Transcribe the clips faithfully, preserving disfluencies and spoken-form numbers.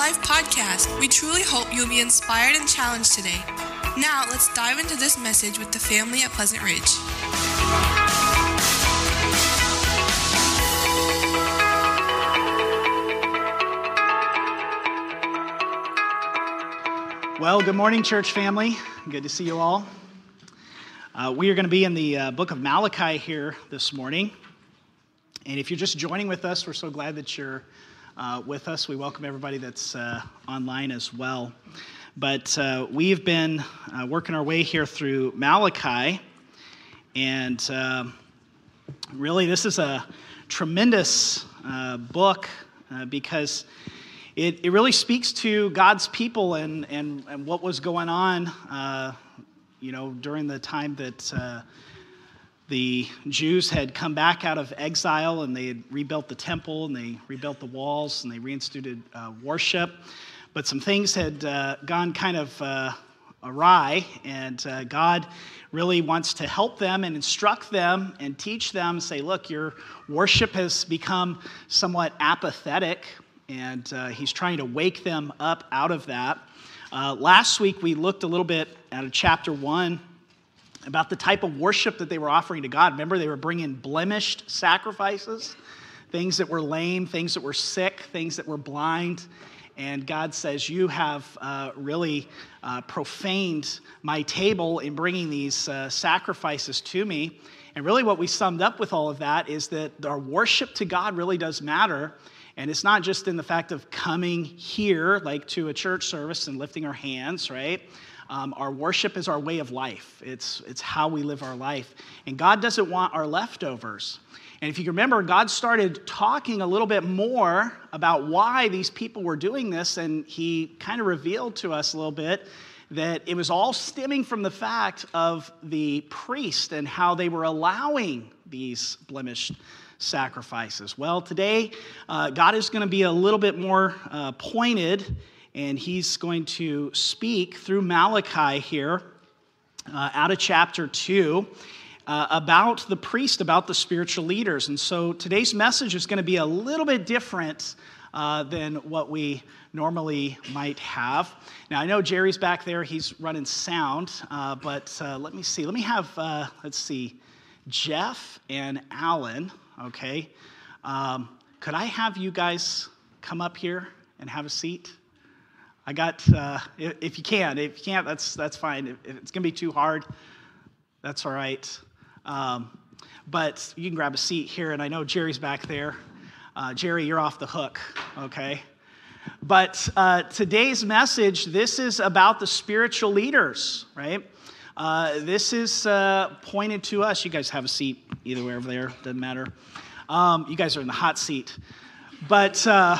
Life podcast. We truly hope you'll be inspired and challenged today. Now, let's dive into this message with the family at Pleasant Ridge. Well, good morning, church family. Good to see you all. Uh, we are going to be in the uh, book of Malachi here this morning. And if you're just joining with us, we're so glad that you're uh, with us. We welcome everybody that's uh, online as well. But uh, we've been uh, working our way here through Malachi. And uh, really, this is a tremendous uh, book uh, because It, it really speaks to God's people and, and, and what was going on, uh, you know, during the time that uh, the Jews had come back out of exile and they had rebuilt the temple and they rebuilt the walls and they reinstituted uh, worship. But some things had uh, gone kind of uh, awry, and uh, God really wants to help them and instruct them and teach them, say, look, your worship has become somewhat apathetic. And uh, he's trying to wake them up out of that. Uh, last week, we looked a little bit at a chapter one about the type of worship that they were offering to God. Remember, they were bringing blemished sacrifices, things that were lame, things that were sick, things that were blind. And God says, you have uh, really uh, profaned my table in bringing these uh, sacrifices to me. And really what we summed up with all of that is that our worship to God really does matter. And it's not just in the fact of coming here, like to a church service and lifting our hands, right? Um, our worship is our way of life. It's, it's how we live our life. And God doesn't want our leftovers. And if you remember, God started talking a little bit more about why these people were doing this, and he kind of revealed to us a little bit that it was all stemming from the fact of the priest and how they were allowing these blemished sacrifices. Well, today, uh, God is going to be a little bit more uh, pointed, and he's going to speak through Malachi here uh, out of chapter two uh, about the priest, about the spiritual leaders. And so today's message is going to be a little bit different uh, than what we normally might have. Now, I know Jerry's back there. He's running sound, uh, but uh, let me see. Let me have, uh, let's see, Jeff and Alan. Okay, um, could I have you guys come up here and have a seat? I got, uh, if, if you can, if you can't, that's that's fine. If, if it's gonna be too hard, that's all right. Um, but you can grab a seat here, and I know Jerry's back there. Uh, Jerry, you're off the hook, okay? But uh, today's message, this is about the spiritual leaders, right? Uh, this is uh, pointed to us. You guys have a seat either way over there. Doesn't matter. Um, you guys are in the hot seat. But uh,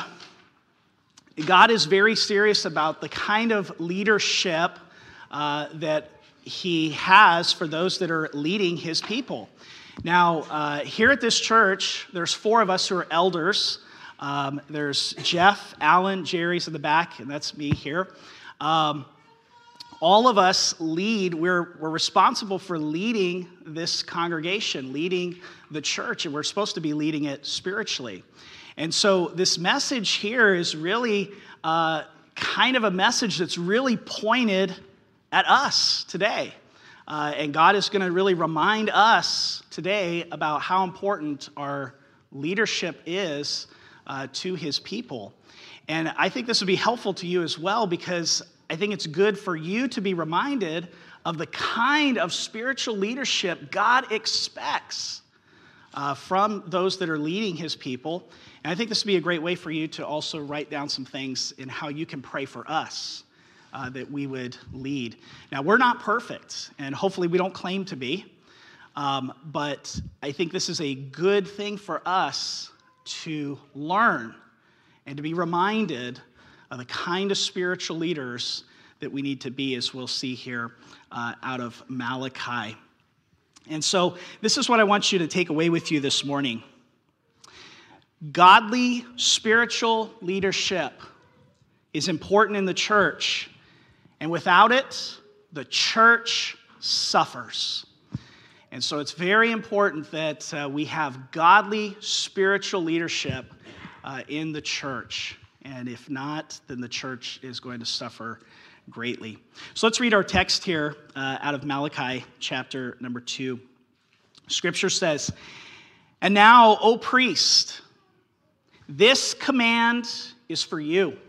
God is very serious about the kind of leadership uh, that he has for those that are leading his people. Now, uh, here at this church, there's four of us who are elders. Um, there's Jeff, Alan, Jerry's in the back, and that's me here. Um, All of us lead, we're, we're responsible for leading this congregation, leading the church, and we're supposed to be leading it spiritually. And so this message here is really uh, kind of a message that's really pointed at us today. Uh, and God is going to really remind us today about how important our leadership is uh, to his people. And I think this would be helpful to you as well, because I think it's good for you to be reminded of the kind of spiritual leadership God expects uh, from those that are leading his people. And I think this would be a great way for you to also write down some things in how you can pray for us uh, that we would lead. Now, we're not perfect, and hopefully we don't claim to be, um, but I think this is a good thing for us to learn and to be reminded of the kind of spiritual leaders that we need to be, as we'll see here uh, out of Malachi. And so this is what I want you to take away with you this morning. Godly spiritual leadership is important in the church, and without it, the church suffers. And so it's very important that uh, we have godly spiritual leadership uh, in the church. And if not, then the church is going to suffer greatly. So let's read our text here uh, out of Malachi chapter number two. Scripture says, "And now, O priest, this command is for you."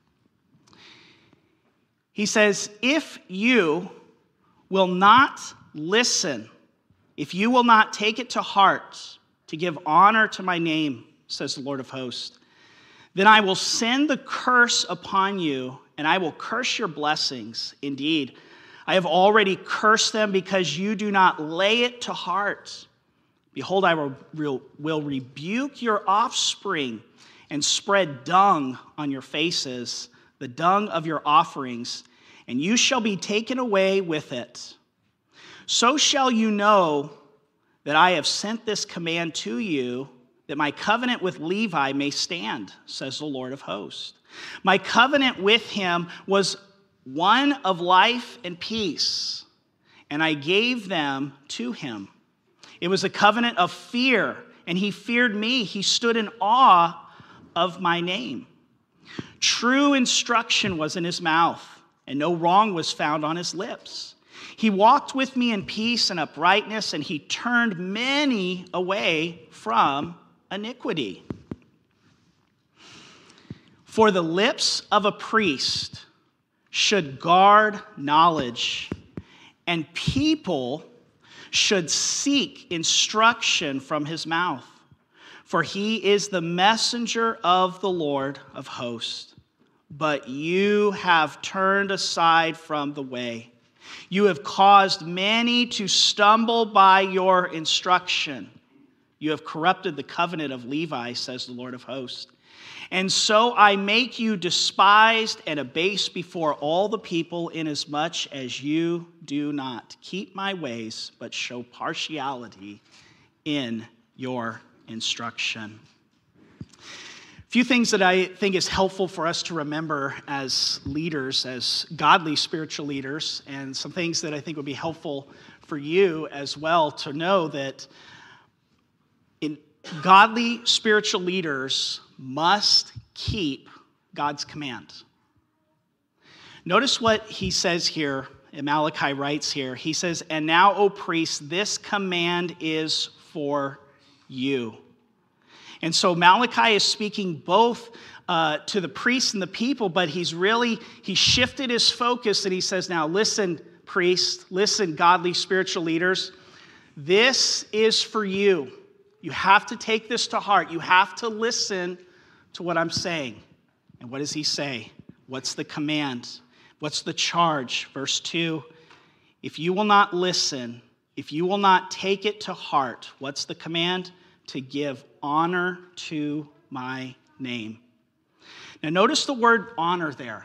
He says, "If you will not listen, if you will not take it to heart to give honor to my name, says the Lord of hosts, then I will send the curse upon you, and I will curse your blessings. Indeed, I have already cursed them because you do not lay it to heart. Behold, I will, will rebuke your offspring and spread dung on your faces, the dung of your offerings, and you shall be taken away with it. So shall you know that I have sent this command to you, that my covenant with Levi may stand, says the Lord of hosts. My covenant with him was one of life and peace, and I gave them to him. It was a covenant of fear, and he feared me. He stood in awe of my name. True instruction was in his mouth, and no wrong was found on his lips. He walked with me in peace and uprightness, and he turned many away from iniquity. For the lips of a priest should guard knowledge, and people should seek instruction from his mouth. For he is the messenger of the Lord of hosts. But you have turned aside from the way. You have caused many to stumble by your instruction. You have corrupted the covenant of Levi, says the Lord of hosts. And so I make you despised and abased before all the people, inasmuch as you do not keep my ways, but show partiality in your instruction. A few things that I think is helpful for us to remember as leaders, as godly spiritual leaders, and some things that I think would be helpful for you as well to know that in godly spiritual leaders must keep God's command. Notice what he says here, and Malachi writes here. He says, "And now, O priest, this command is for you." And so Malachi is speaking both uh, to the priests and the people, but he's really, he shifted his focus and he says, now listen, priests, listen, godly spiritual leaders, this is for you. You have to take this to heart. You have to listen to what I'm saying. And what does he say? What's the command? What's the charge? Verse two, if you will not listen, if you will not take it to heart, what's the command? To give honor to my name. Now notice the word honor there.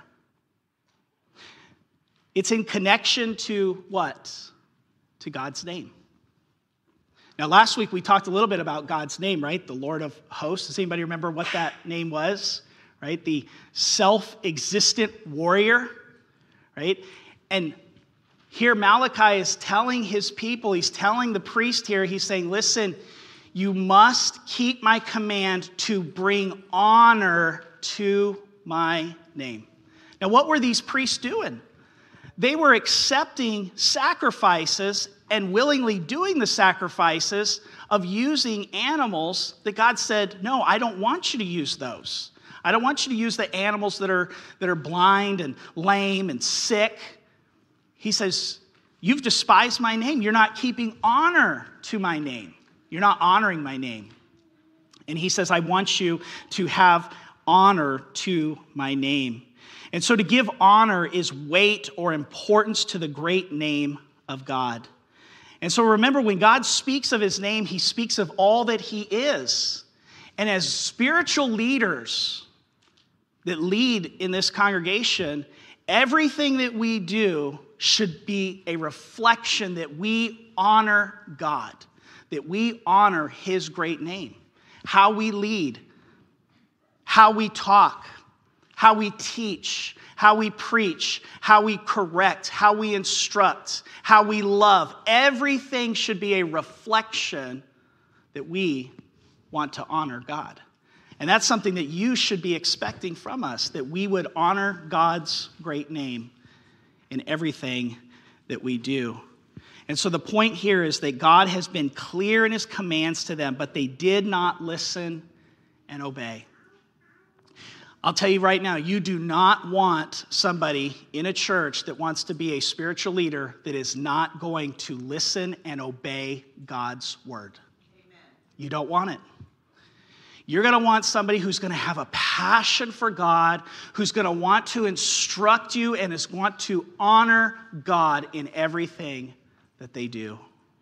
It's in connection to what? To God's name. Now last week we talked a little bit about God's name, right? The Lord of hosts. Does anybody remember what that name was? Right? The self-existent warrior, right? And here Malachi is telling his people, he's telling the priest here, he's saying, listen, you must keep my command to bring honor to my name. Now, what were these priests doing? They were accepting sacrifices and willingly doing the sacrifices of using animals that God said, no, I don't want you to use those. I don't want you to use the animals that are, that are blind and lame and sick. He says, you've despised my name. You're not keeping honor to my name. You're not honoring my name. And he says, I want you to have honor to my name. And so to give honor is weight or importance to the great name of God. And so remember, when God speaks of his name, he speaks of all that he is. And as spiritual leaders that lead in this congregation, everything that we do should be a reflection that we honor God, that we honor his great name. How we lead, how we talk, how we teach, how we preach, how we correct, how we instruct, how we love. Everything should be a reflection that we want to honor God. And that's something that you should be expecting from us, that we would honor God's great name in everything that we do. And so the point here is that God has been clear in his commands to them, but they did not listen and obey. I'll tell you right now, you do not want somebody in a church that wants to be a spiritual leader that is not going to listen and obey God's word. Amen. You don't want it. You're going to want somebody who's going to have a passion for God, who's going to want to instruct you and is want to honor God in everything that they do.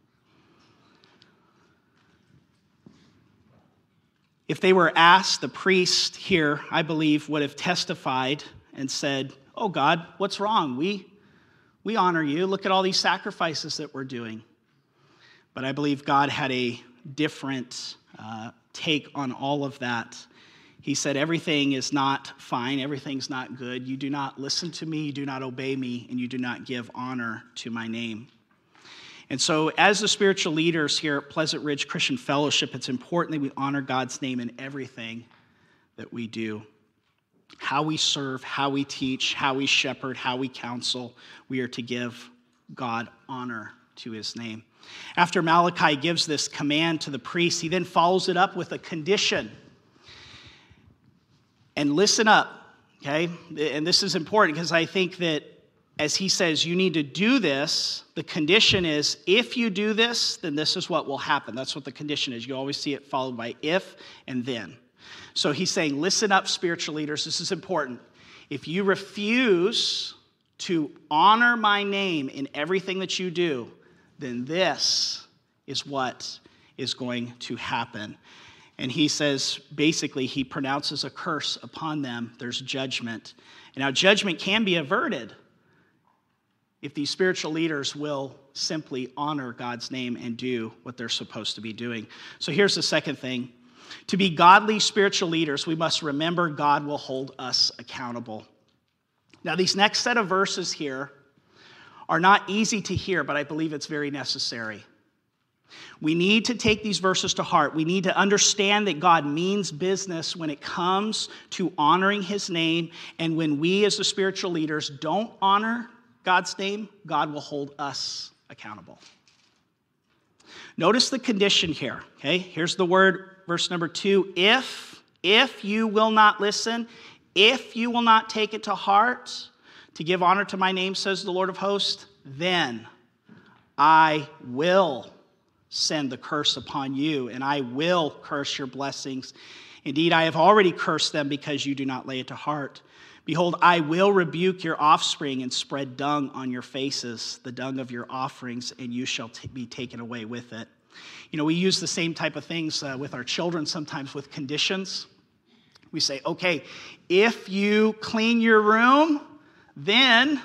If they were asked, the priest here, I believe, would have testified and said, "Oh God, what's wrong? We, we honor you. Look at all these sacrifices that we're doing." But I believe God had a different uh, take on all of that. He said, everything is not fine. Everything's not good. You do not listen to me. You do not obey me. And you do not give honor to my name. And so as the spiritual leaders here at Pleasant Ridge Christian Fellowship, it's important that we honor God's name in everything that we do. How we serve, how we teach, how we shepherd, how we counsel, we are to give God honor to his name. After Malachi gives this command to the priests, he then follows it up with a condition. And listen up, okay? And this is important because I think that as he says, you need to do this, the condition is, if you do this, then this is what will happen. That's what the condition is. You always see it followed by if and then. So he's saying, listen up, spiritual leaders. This is important. If you refuse to honor my name in everything that you do, then this is what is going to happen. And he says, basically, he pronounces a curse upon them. There's judgment. And now judgment can be averted if these spiritual leaders will simply honor God's name and do what they're supposed to be doing. So here's the second thing. To be godly spiritual leaders, we must remember God will hold us accountable. Now, these next set of verses here are not easy to hear, but I believe it's very necessary. We need to take these verses to heart. We need to understand that God means business when it comes to honoring his name, and when we as the spiritual leaders don't honor God's name, God will hold us accountable. Notice the condition here, okay? Here's the word, verse number two. If, if you will not listen, if you will not take it to heart to give honor to my name, says the Lord of hosts, then I will send the curse upon you, and I will curse your blessings. Indeed, I have already cursed them because you do not lay it to heart. Behold, I will rebuke your offspring and spread dung on your faces, the dung of your offerings, and you shall t- be taken away with it. You know, we use the same type of things uh, with our children sometimes with conditions. We say, okay, if you clean your room, then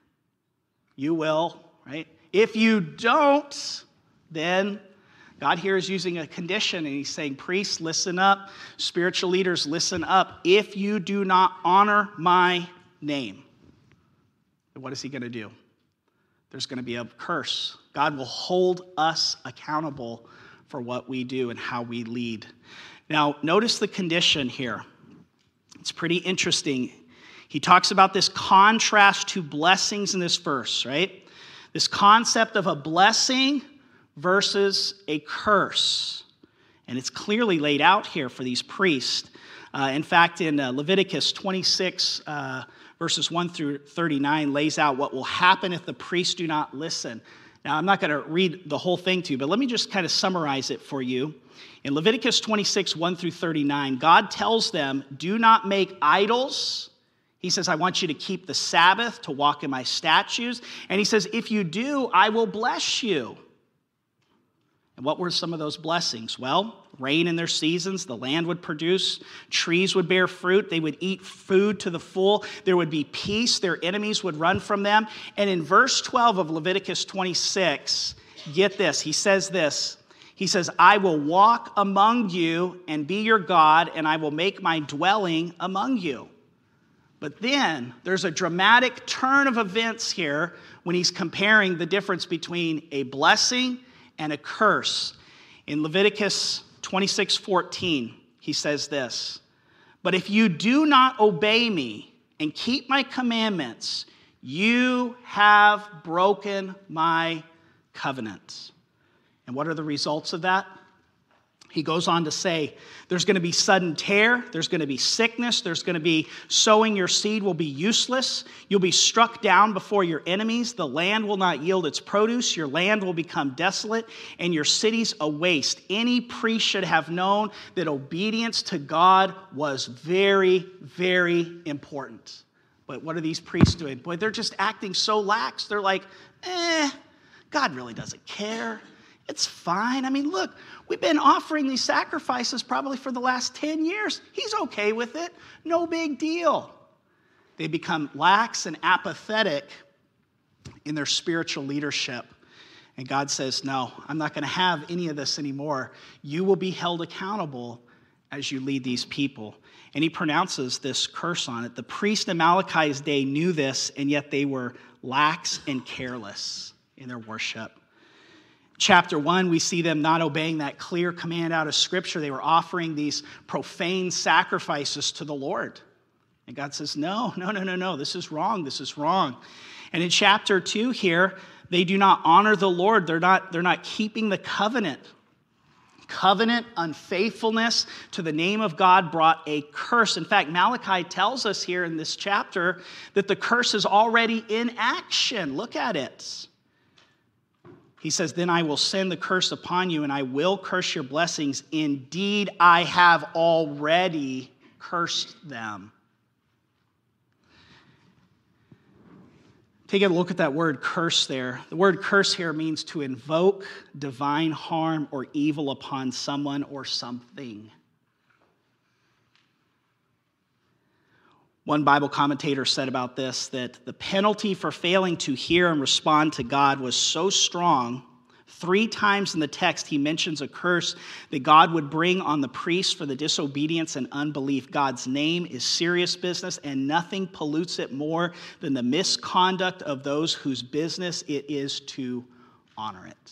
you will, right? If you don't, then God here is using a condition, and he's saying, priests, listen up. Spiritual leaders, listen up. If you do not honor my name, then what is he going to do? There's going to be a curse. God will hold us accountable for what we do and how we lead. Now, notice the condition here. It's pretty interesting. He talks about this contrast to blessings in this verse, right? This concept of a blessing versus a curse. And it's clearly laid out here for these priests. Uh, in fact, in uh, Leviticus twenty-six, uh, verses one through thirty-nine, lays out what will happen if the priests do not listen. Now, I'm not going to read the whole thing to you, but let me just kind of summarize it for you. In Leviticus twenty-six, one through thirty-nine, God tells them, do not make idols. He says, I want you to keep the Sabbath, to walk in my statutes. And he says, if you do, I will bless you. And what were some of those blessings? Well, rain in their seasons, the land would produce, trees would bear fruit, they would eat food to the full, there would be peace, their enemies would run from them. And in verse twelve of Leviticus twenty-six, get this, he says this, he says, I will walk among you and be your God, and I will make my dwelling among you. But then there's a dramatic turn of events here when he's comparing the difference between a blessing and a curse. In Leviticus twenty-six fourteen, he says this, But if you do not obey me and keep my commandments, you have broken my covenant. And what are the results of that? He goes on to say, there's going to be sudden tear, there's going to be sickness, there's going to be sowing your seed will be useless, you'll be struck down before your enemies, the land will not yield its produce, your land will become desolate, and your cities a waste. Any priest should have known that obedience to God was very, very important. But what are these priests doing? Boy, they're just acting so lax. They're like, eh, God really doesn't care. It's fine. I mean, look, we've been offering these sacrifices probably for the last ten years. He's okay with it. No big deal. They become lax and apathetic in their spiritual leadership. And God says, no, I'm not going to have any of this anymore. You will be held accountable as you lead these people. And he pronounces this curse on it. The priests in Malachi's day knew this, and yet they were lax and careless in their worship. Chapter one, we see them not obeying that clear command out of Scripture. They were offering these profane sacrifices to the Lord. And God says, no, no, no, no, no, this is wrong, this is wrong. And in chapter two here, they do not honor the Lord. They're not, they're not keeping the covenant. Covenant unfaithfulness to the name of God brought a curse. In fact, Malachi tells us here in this chapter that the curse is already in action. Look at it. He says, then I will send the curse upon you, and I will curse your blessings. Indeed, I have already cursed them. Take a look at that word curse there. The word curse here means to invoke divine harm or evil upon someone or something. One Bible commentator said about this that the penalty for failing to hear and respond to God was so strong, three times in the text he mentions a curse that God would bring on the priests for the disobedience and unbelief. God's name is serious business, and nothing pollutes it more than the misconduct of those whose business it is to honor it.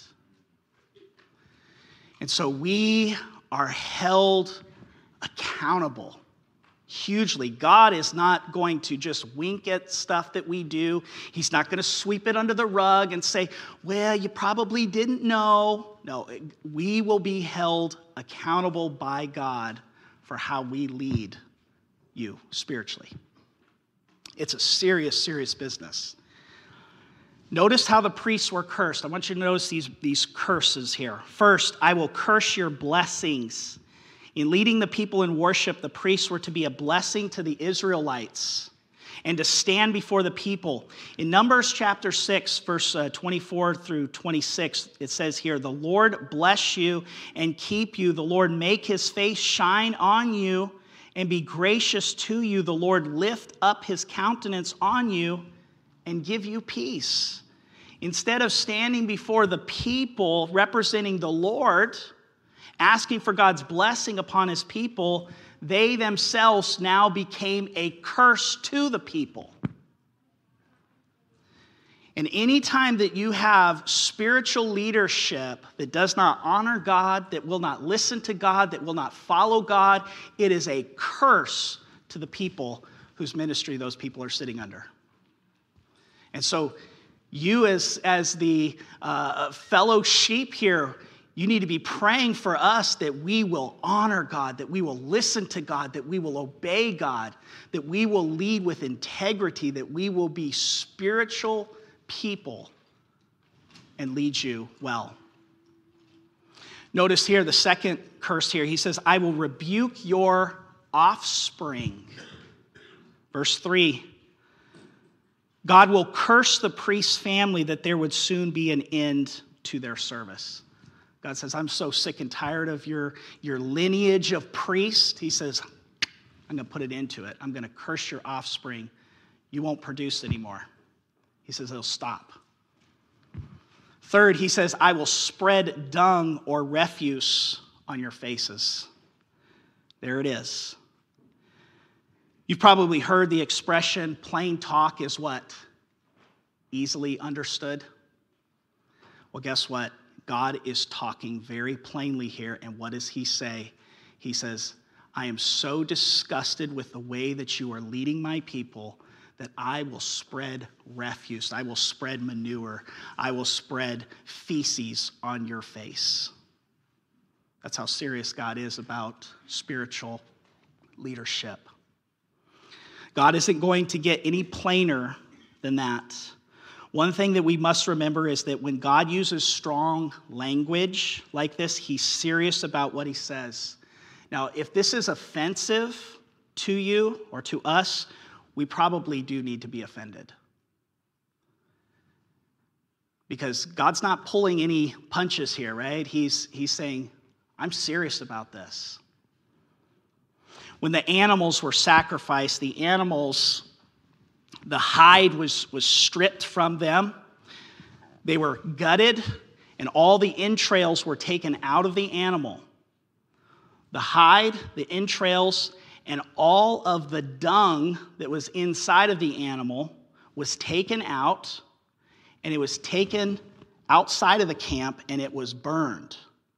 And so we are held accountable. Hugely. God is not going to just wink at stuff that we do. He's not going to sweep it under the rug and say, well, you probably didn't know. No, we will be held accountable by God for how we lead you spiritually. It's a serious, serious business. Notice how the priests were cursed. I want you to notice these, these curses here. First, I will curse your blessings. In leading the people in worship, the priests were to be a blessing to the Israelites and to stand before the people. In Numbers chapter six, verse twenty-four through twenty-six, it says here, the Lord bless you and keep you. The Lord make his face shine on you and be gracious to you. The Lord lift up his countenance on you and give you peace. Instead of standing before the people representing the Lord, asking for God's blessing upon his people, they themselves now became a curse to the people. And any time that you have spiritual leadership that does not honor God, that will not listen to God, that will not follow God, it is a curse to the people whose ministry those people are sitting under. And so you as, as the uh, fellow sheep here, you need to be praying for us that we will honor God, that we will listen to God, that we will obey God, that we will lead with integrity, that we will be spiritual people and lead you well. Notice here the second curse here. He says, I will rebuke your offspring. Verse three, God will curse the priest's family that there would soon be an end to their service. God says, I'm so sick and tired of your, your lineage of priests. He says, I'm going to put it into it. I'm going to curse your offspring. You won't produce anymore. He says, it'll stop. Third, he says, I will spread dung or refuse on your faces. There it is. You've probably heard the expression, plain talk is what? Easily understood. Well, guess what? God is talking very plainly here, and what does he say? He says, I am so disgusted with the way that you are leading my people that I will spread refuse. I will spread manure. I will spread feces on your face. That's how serious God is about spiritual leadership. God isn't going to get any plainer than that. One thing that we must remember is that when God uses strong language like this, he's serious about what he says. Now, if this is offensive to you or to us, we probably do need to be offended. Because God's not pulling any punches here, right? He's, he's saying, I'm serious about this. When the animals were sacrificed, the animals, the hide was, was stripped from them. They were gutted, and all the entrails were taken out of the animal. The hide, the entrails, and all of the dung that was inside of the animal was taken out, and it was taken outside of the camp, and it was burned.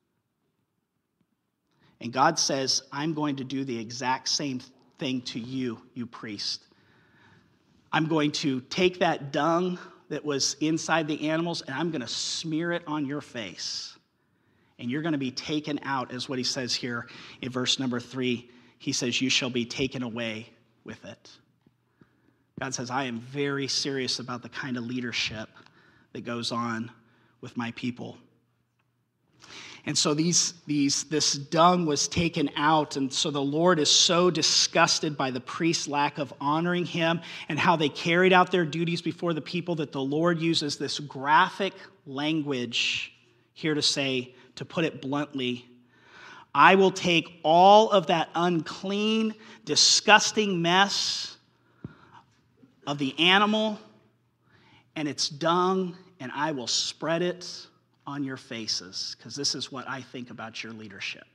And God says, I'm going to do the exact same thing to you, you priest. I'm going to take that dung that was inside the animals, and I'm going to smear it on your face. And you're going to be taken out, is what he says here in verse number three. He says, you shall be taken away with it. God says, I am very serious about the kind of leadership that goes on with my people. And so these, these, this dung was taken out, and so the Lord is so disgusted by the priest's lack of honoring him and how they carried out their duties before the people that the Lord uses this graphic language here to say, to put it bluntly, I will take all of that unclean, disgusting mess of the animal and its dung, and I will spread it on your faces, because this is what I think about your leadership.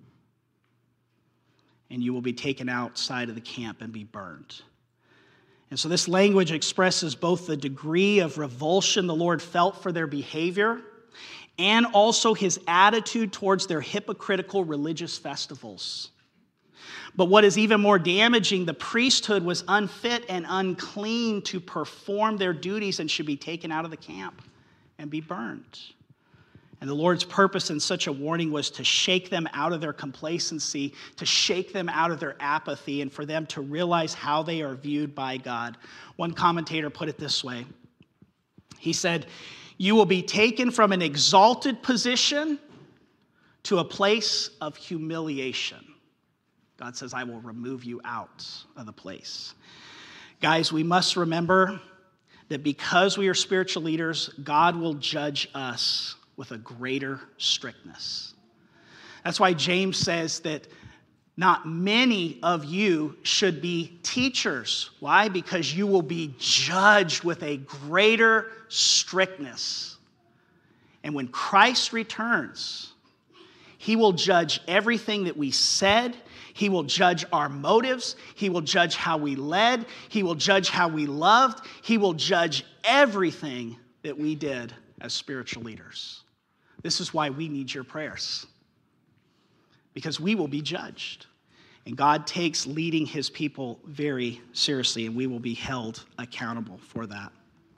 And you will be taken outside of the camp and be burned. And so this language expresses both the degree of revulsion the Lord felt for their behavior and also his attitude towards their hypocritical religious festivals. But what is even more damaging, the priesthood was unfit and unclean to perform their duties and should be taken out of the camp and be burned. And the Lord's purpose in such a warning was to shake them out of their complacency, to shake them out of their apathy, and for them to realize how they are viewed by God. One commentator put it this way. He said, you will be taken from an exalted position to a place of humiliation. God says, I will remove you out of the place. Guys, we must remember that because we are spiritual leaders, God will judge us with a greater strictness. That's why James says that not many of you should be teachers. Why? Because you will be judged with a greater strictness. And when Christ returns, he will judge everything that we said. He will judge our motives. He will judge how we led. He will judge how we loved. He will judge everything that we did as spiritual leaders. This is why we need your prayers, because we will be judged. And God takes leading his people very seriously, and we will be held accountable for that.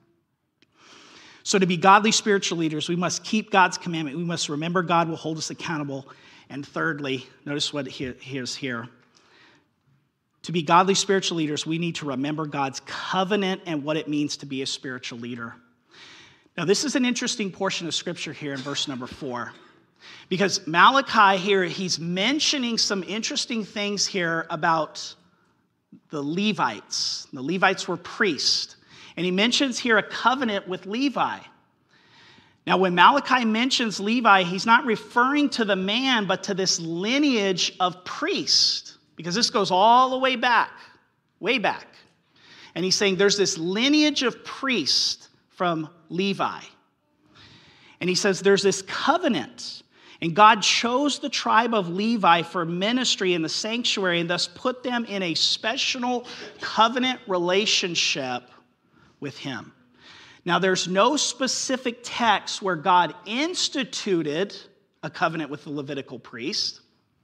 So to be godly spiritual leaders, we must keep God's commandment. We must remember God will hold us accountable. And thirdly, notice what he is here. To be godly spiritual leaders, we need to remember God's covenant and what it means to be a spiritual leader. Now, this is an interesting portion of Scripture here in verse number four, because Malachi here, he's mentioning some interesting things here about the Levites. The Levites were priests, and he mentions here a covenant with Levi. Now, when Malachi mentions Levi, he's not referring to the man, but to this lineage of priests, because this goes all the way back, way back. And he's saying there's this lineage of priests from Levi. And he says there's this covenant, and God chose the tribe of Levi for ministry in the sanctuary and thus put them in a special covenant relationship with him. Now, there's no specific text where God instituted a covenant with the Levitical priest,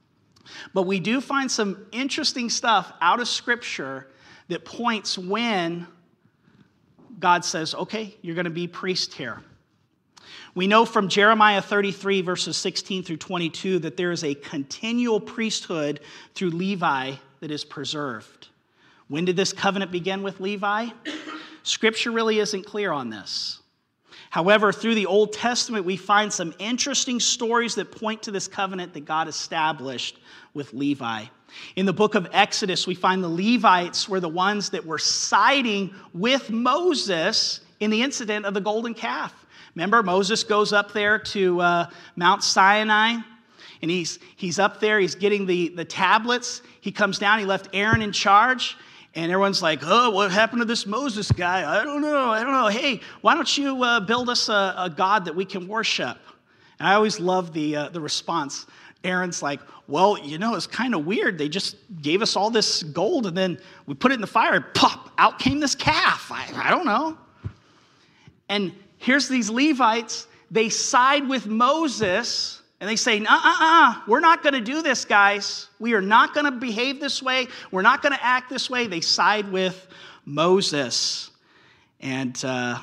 But we do find some interesting stuff out of Scripture that points when God says, okay, you're going to be priest here. We know from Jeremiah thirty-three, verses sixteen through twenty-two, that there is a continual priesthood through Levi that is preserved. When did this covenant begin with Levi? Scripture really isn't clear on this. However, through the Old Testament, we find some interesting stories that point to this covenant that God established with Levi. In the book of Exodus, we find the Levites were the ones that were siding with Moses in the incident of the golden calf. Remember, Moses goes up there to uh, Mount Sinai, and he's, he's up there, he's getting the, the tablets. He comes down, he left Aaron in charge. And everyone's like, oh, what happened to this Moses guy? I don't know, I don't know. Hey, why don't you uh, build us a, a God that we can worship? And I always love the, uh, the response. Aaron's like, well, you know, it's kind of weird. They just gave us all this gold, and then we put it in the fire, and pop, out came this calf. I, I don't know. And here's these Levites. They side with Moses, and they say, uh-uh-uh, we're not going to do this, guys. We are not going to behave this way. We're not going to act this way. They side with Moses. And uh,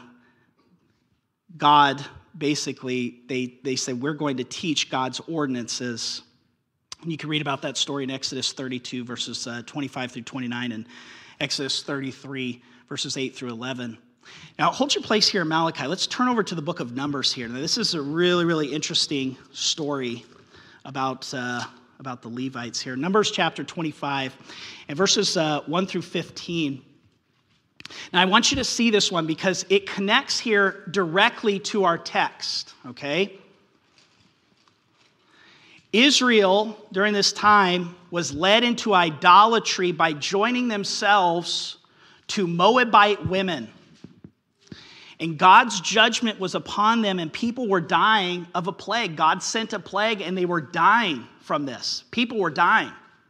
God, basically, they, they say, we're going to teach God's ordinances. And you can read about that story in Exodus thirty-two, verses uh, twenty-five through twenty-nine, and Exodus thirty-three, verses eight through eleven. Now, hold your place here in Malachi. Let's turn over to the book of Numbers here. Now, this is a really, really interesting story about, uh, about the Levites here. Numbers chapter twenty-five, and verses uh, one through fifteen. Now, I want you to see this one because it connects here directly to our text, okay? Israel, during this time, was led into idolatry by joining themselves to Moabite women. And God's judgment was upon them, and people were dying of a plague. God sent a plague, and they were dying from this. People were dying.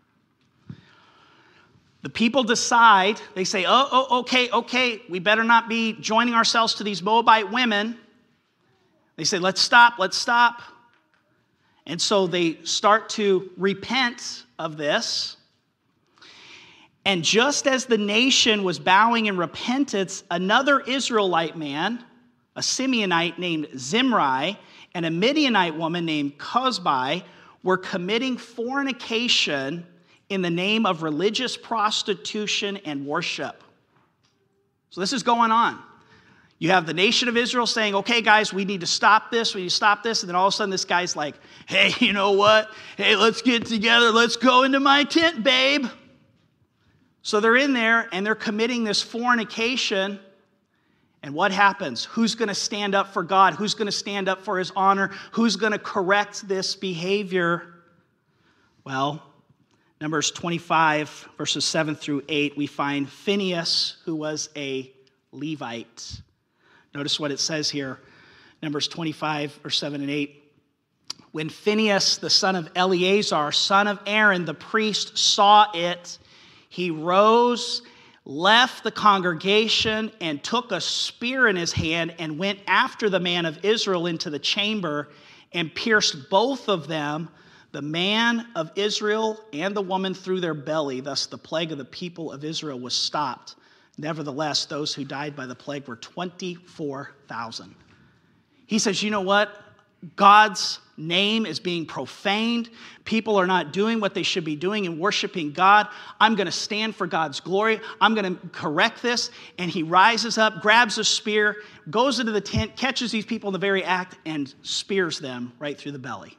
The people decide, they say, oh, oh, okay, okay, we better not be joining ourselves to these Moabite women. They say, let's stop, let's stop. And so they start to repent of this. And just as the nation was bowing in repentance, another Israelite man, a Simeonite named Zimri, and a Midianite woman named Cozbi were committing fornication in the name of religious prostitution and worship. So this is going on. You have the nation of Israel saying, okay, guys, we need to stop this, we need to stop this. And then all of a sudden this guy's like, hey, you know what? Hey, let's get together. Let's go into my tent, babe. So they're in there and they're committing this fornication. And what happens? Who's going to stand up for God? Who's going to stand up for his honor? Who's going to correct this behavior? Well, Numbers twenty-five, verses seven through eight, we find Phinehas, who was a Levite. Notice what it says here, Numbers twenty-five, verse seven and eight. When Phinehas, the son of Eleazar, son of Aaron, the priest, saw it, he rose, left the congregation, and took a spear in his hand and went after the man of Israel into the chamber and pierced both of them, the man of Israel and the woman, through their belly. Thus the plague of the people of Israel was stopped. Nevertheless, those who died by the plague were twenty-four thousand. He says, you know what? God's name is being profaned. People are not doing what they should be doing and worshiping God. I'm going to stand for God's glory. I'm going to correct this. And he rises up, grabs a spear, goes into the tent, catches these people in the very act, and spears them right through the belly.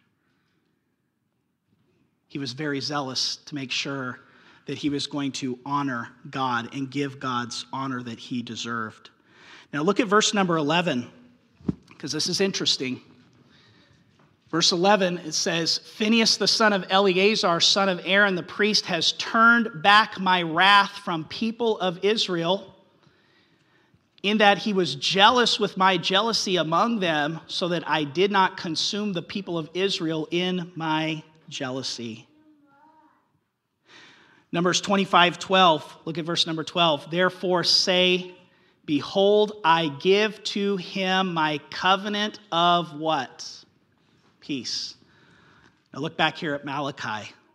He was very zealous to make sure that he was going to honor God and give God's honor that he deserved. Now look at verse number eleven, because this is interesting. Verse eleven, it says, Phinehas, the son of Eleazar, son of Aaron, the priest, has turned back my wrath from people of Israel, in that he was jealous with my jealousy among them, so that I did not consume the people of Israel in my jealousy. Numbers twenty-five, twelve, look at verse number twelve. Therefore say, behold, I give to him my covenant of what? Peace. Now look back here at Malachi.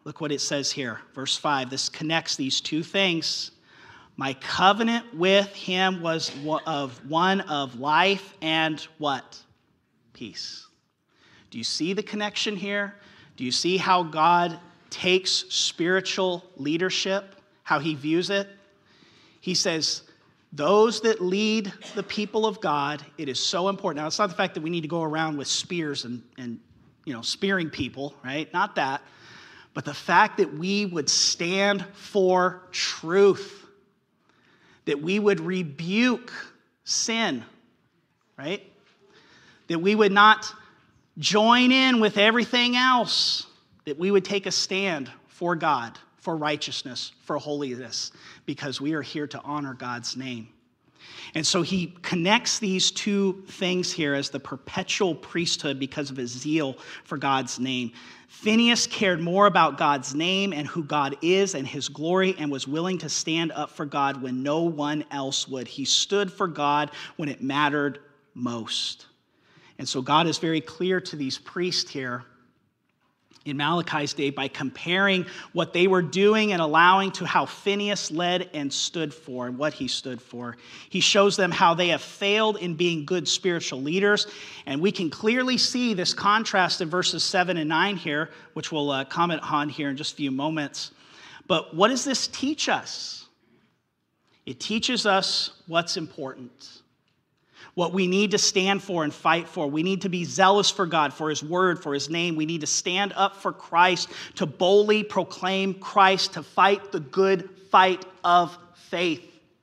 Look what it says here, verse five. This connects these two things. My covenant with him was of one of life and what? Peace. Do you see the connection here? Do you see how God takes spiritual leadership, how he views it? He says, those that lead the people of God, it is so important. Now, it's not the fact that we need to go around with spears and, and you know, spearing people, right? Not that. But the fact that we would stand for truth, that we would rebuke sin, right? That we would not join in with everything else, that we would take a stand for God, for righteousness, for holiness, because we are here to honor God's name. And so he connects these two things here as the perpetual priesthood because of his zeal for God's name. Phinehas cared more about God's name and who God is and his glory and was willing to stand up for God when no one else would. He stood for God when it mattered most. And so God is very clear to these priests here in Malachi's day by comparing what they were doing and allowing to how Phinehas led and stood for and what he stood for. He shows them how they have failed in being good spiritual leaders. And we can clearly see this contrast in verses seven and nine here, which we'll uh, comment on here in just a few moments. But what does this teach us? It teaches us what's important, what we need to stand for and fight for. We need to be zealous for God, for his word, for his name. We need to stand up for Christ, to boldly proclaim Christ, to fight the good fight of faith,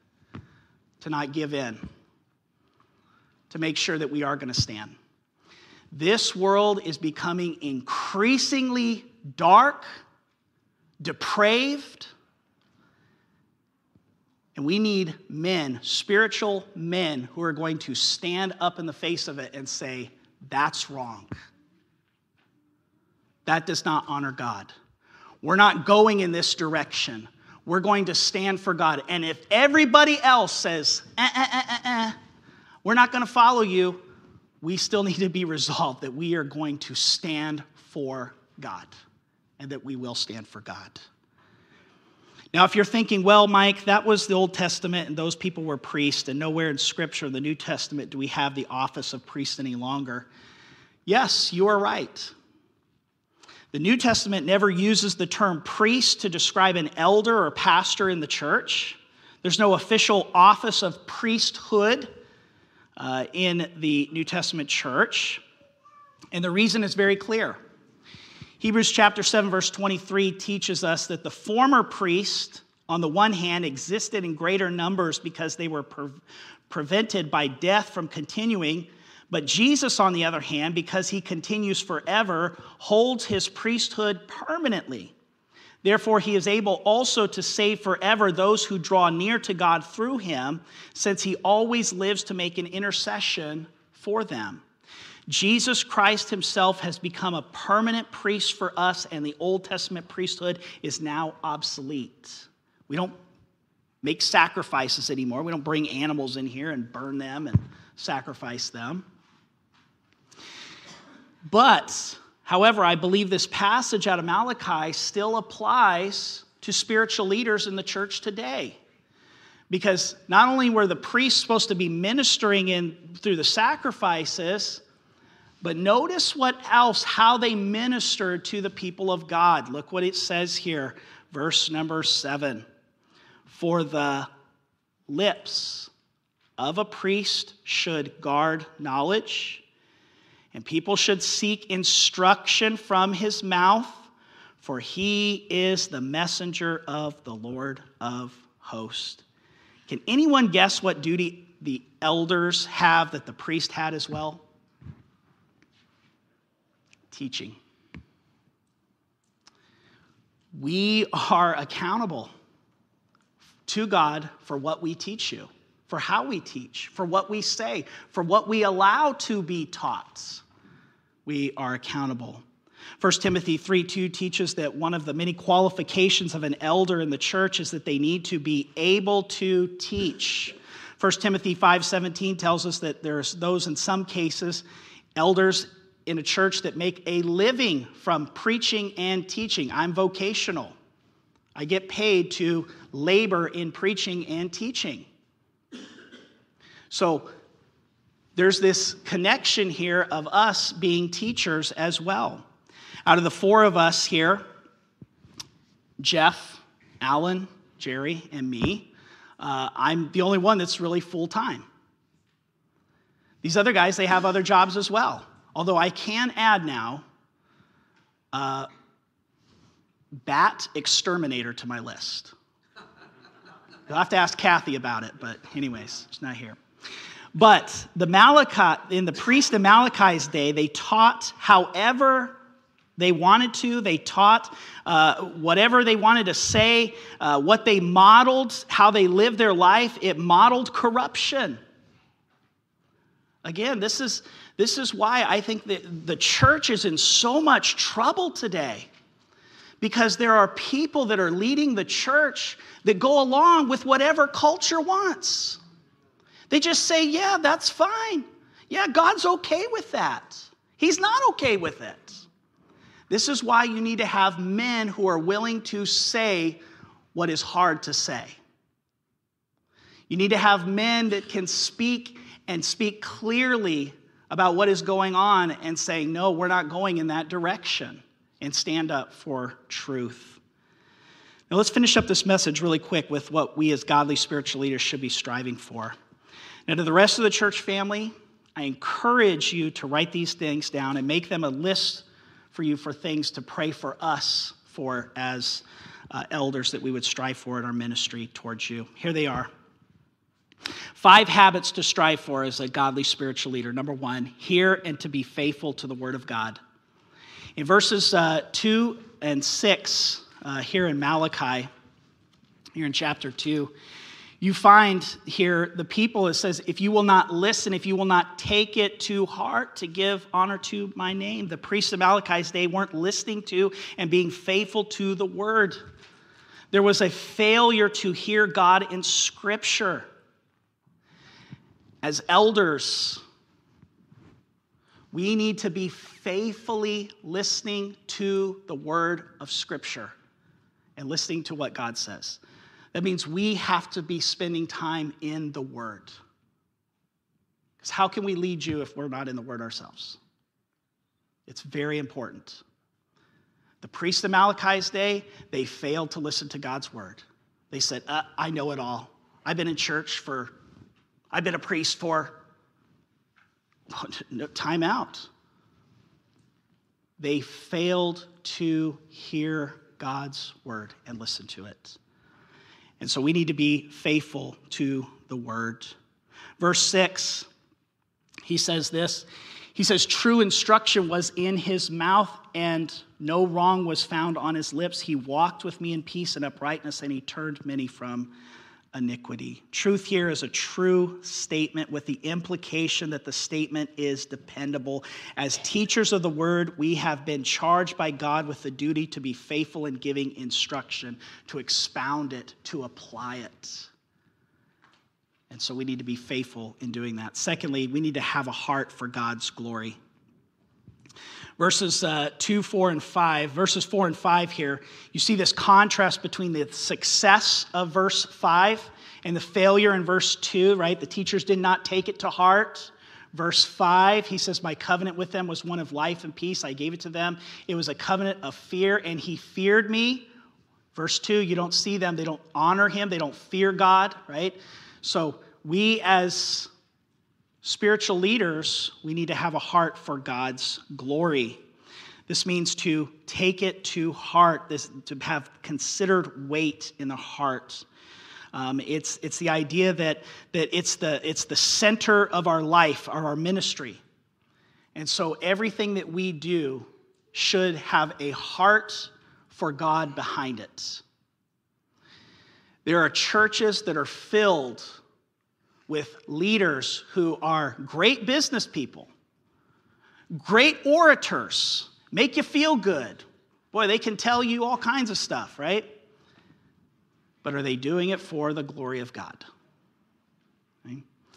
to not give in, to make sure that we are going to stand. This world is becoming increasingly dark, depraved, and we need men, spiritual men, who are going to stand up in the face of it and say, that's wrong. That does not honor God. We're not going in this direction. We're going to stand for God. And if everybody else says, eh, eh, eh, eh, eh, we're not going to follow you, we still need to be resolved that we are going to stand for God and that we will stand for God. Now, if you're thinking, well, Mike, that was the Old Testament and those people were priests, and nowhere in Scripture, the New Testament, do we have the office of priest any longer. Yes, you are right. The New Testament never uses the term priest to describe an elder or pastor in the church. There's no official office of priesthood uh, in the New Testament church. And the reason is very clear. Hebrews chapter seven, verse twenty-three teaches us that the former priest, on the one hand, existed in greater numbers because they were pre- prevented by death from continuing. But Jesus, on the other hand, because he continues forever, holds his priesthood permanently. Therefore, he is able also to save forever those who draw near to God through him, since he always lives to make an intercession for them. Jesus Christ himself has become a permanent priest for us, and the Old Testament priesthood is now obsolete. We don't make sacrifices anymore. We don't bring animals in here and burn them and sacrifice them. But, however, I believe this passage out of Malachi still applies to spiritual leaders in the church today. Because not only were the priests supposed to be ministering in through the sacrifices, but notice what else, how they ministered to the people of God. Look what it says here, verse number seven. For the lips of a priest should guard knowledge, and people should seek instruction from his mouth, for he is the messenger of the Lord of hosts. Can anyone guess what duty the elders have that the priest had as well? Teaching. We are accountable to God for what we teach you, for how we teach, for what we say, for what we allow to be taught. We are accountable. First Timothy three two teaches that one of the many qualifications of an elder in the church is that they need to be able to teach. First Timothy five seventeen tells us that there's those in some cases, elders in a church that make a living from preaching and teaching. I'm vocational. I get paid to labor in preaching and teaching. So there's this connection here of us being teachers as well. Out of the four of us here, Jeff, Alan, Jerry, and me, uh, I'm the only one that's really full-time. These other guys, they have other jobs as well. Although I can add now, uh, bat exterminator to my list. You'll have to ask Kathy about it, but anyways, she's not here. But the Malachi, in the priest of Malachi's day, they taught however they wanted to. They taught uh, whatever they wanted to say, uh, what they modeled, how they lived their life. It modeled corruption. Again, this is, this is why I think that the church is in so much trouble today. Because there are people that are leading the church that go along with whatever culture wants. They just say, yeah, that's fine. Yeah, God's okay with that. He's not okay with it. This is why you need to have men who are willing to say what is hard to say. You need to have men that can speak and speak clearly about what is going on and say, no, we're not going in that direction, and stand up for truth. Now let's finish up this message really quick with what we as godly spiritual leaders should be striving for. Now to the rest of the church family, I encourage you to write these things down and make them a list for you for things to pray for us for as uh, elders that we would strive for in our ministry towards you. Here they are. Five habits to strive for as a godly spiritual leader. Number one, hear and to be faithful to the word of God. In verses uh, two and six uh, here in Malachi, here in chapter two, you find here the people, it says, if you will not listen, if you will not take it to heart to give honor to my name. The priests of Malachi's day weren't listening to and being faithful to the word. There was a failure to hear God in Scripture. As elders, we need to be faithfully listening to the word of Scripture and listening to what God says. That means we have to be spending time in the word. Because how can we lead you if we're not in the word ourselves? It's very important. The priests of Malachi's day, they failed to listen to God's word. They said, uh, I know it all. I've been in church for, I've been a priest for, no, time out. They failed to hear God's word and listen to it. And so we need to be faithful to the word. Verse six, he says this. He says, true instruction was in his mouth, and no wrong was found on his lips. He walked with me in peace and uprightness, and he turned many from iniquity. Truth here is a true statement with the implication that the statement is dependable. As teachers of the word, we have been charged by God with the duty to be faithful in giving instruction, to expound it, to apply it. And so we need to be faithful in doing that. Secondly, we need to have a heart for God's glory. Verses uh, two, four, and five, verses four and five here, you see this contrast between the success of verse five and the failure in verse two, right? The teachers did not take it to heart. Verse five, he says, my covenant with them was one of life and peace. I gave it to them. It was a covenant of fear, and he feared me. Verse two, you don't see them. They don't honor him. They don't fear God, right? So we as spiritual leaders, we need to have a heart for God's glory. This means to take it to heart, this, to have considered weight in the heart. Um, it's, it's the idea that, that it's, the, it's the center of our life, of our ministry. And so everything that we do should have a heart for God behind it. There are churches that are filled with leaders who are great business people, great orators, make you feel good. Boy, they can tell you all kinds of stuff, right? But are they doing it for the glory of God? Right?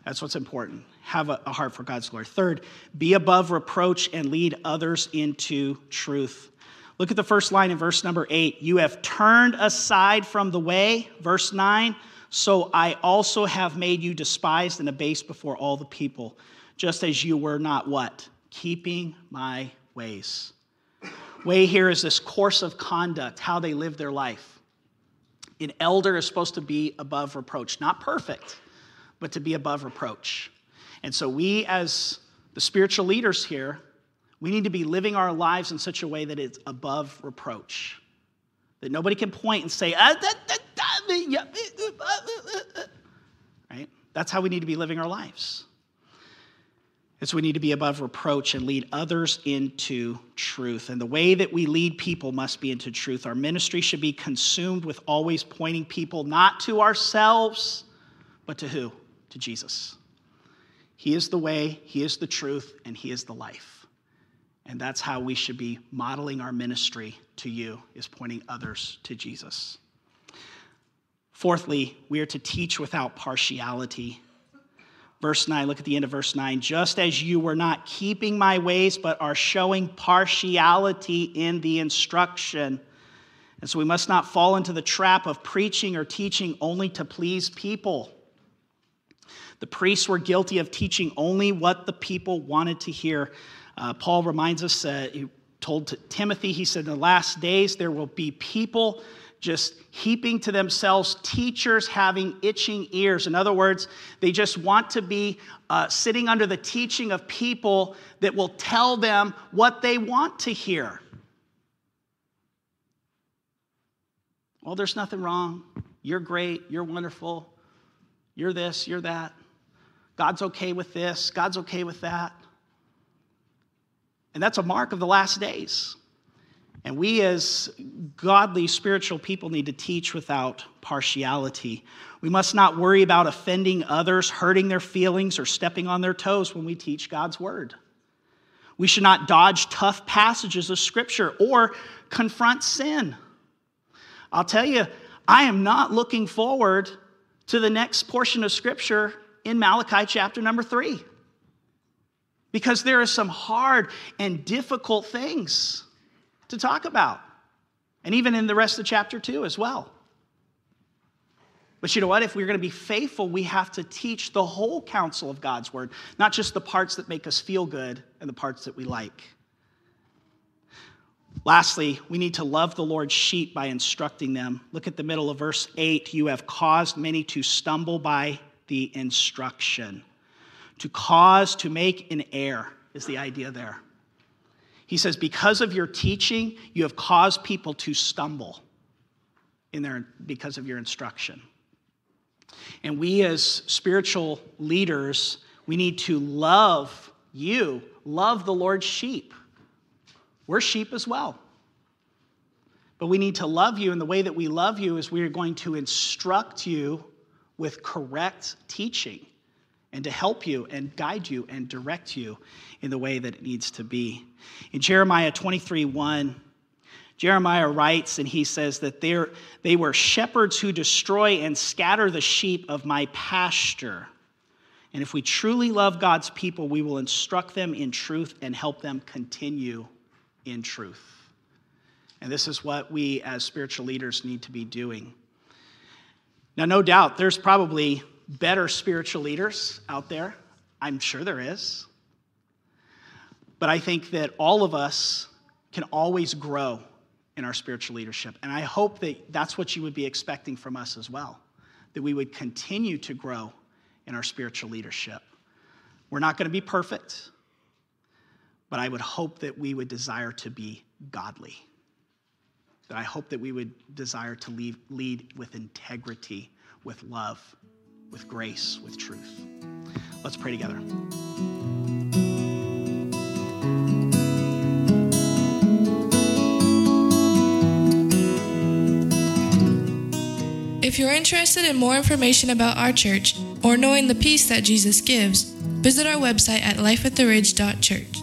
That's what's important. Have a, a heart for God's glory. Third, be above reproach and lead others into truth. Look at the first line in verse number eight. You have turned aside from the way, verse nine, so I also have made you despised and abased before all the people, just as you were not what? Keeping my ways. Way here is this course of conduct, how they live their life. An elder is supposed to be above reproach, not perfect, but to be above reproach. And so we as the spiritual leaders here, we need to be living our lives in such a way that it's above reproach. That nobody can point and say, ah, da, da, da, right? That's how we need to be living our lives. And so we need to be above reproach and lead others into truth. And the way that we lead people must be into truth. Our ministry should be consumed with always pointing people not to ourselves, but to who? To Jesus. He is the way, he is the truth, and he is the life. And that's how we should be modeling our ministry to you, is pointing others to Jesus. Fourthly, we are to teach without partiality. Verse nine, look at the end of verse nine. Just as you were not keeping my ways, but are showing partiality in the instruction. And so we must not fall into the trap of preaching or teaching only to please people. The priests were guilty of teaching only what the people wanted to hear. Uh, Paul reminds us, uh, he told to Timothy, he said, in the last days there will be people just heaping to themselves teachers having itching ears. In other words, they just want to be uh, sitting under the teaching of people that will tell them what they want to hear. Well, there's nothing wrong. You're great. You're wonderful. You're this, you're that. God's okay with this. God's okay with that. And that's a mark of the last days. And we as godly spiritual people need to teach without partiality. We must not worry about offending others, hurting their feelings, or stepping on their toes when we teach God's word. We should not dodge tough passages of Scripture or confront sin. I'll tell you, I am not looking forward to the next portion of Scripture in Malachi chapter number three. Because there are some hard and difficult things to talk about. And even in the rest of chapter two as well. But you know what? If we're going to be faithful, we have to teach the whole counsel of God's word, not just the parts that make us feel good and the parts that we like. Lastly, we need to love the Lord's sheep by instructing them. Look at the middle of verse eight. You have caused many to stumble by the instruction. To cause, to make an error is the idea there. He says, because of your teaching, you have caused people to stumble in their, because of your instruction. And we as spiritual leaders, we need to love you, love the Lord's sheep. We're sheep as well. But we need to love you, and the way that we love you is we are going to instruct you with correct teaching and to help you and guide you and direct you in the way that it needs to be. In Jeremiah twenty-three one, Jeremiah writes, and he says that they were shepherds who destroy and scatter the sheep of my pasture. And if we truly love God's people, we will instruct them in truth and help them continue in truth. And this is what we as spiritual leaders need to be doing. Now, no doubt, there's probably better spiritual leaders out there. I'm sure there is. But I think that all of us can always grow in our spiritual leadership. And I hope that that's what you would be expecting from us as well, that we would continue to grow in our spiritual leadership. We're not going to be perfect, but I would hope that we would desire to be godly. That I hope that we would desire to lead, lead with integrity, with love, with grace, with truth. Let's pray together. If you're interested in more information about our church or knowing the peace that Jesus gives, visit our website at life at the ridge dot church.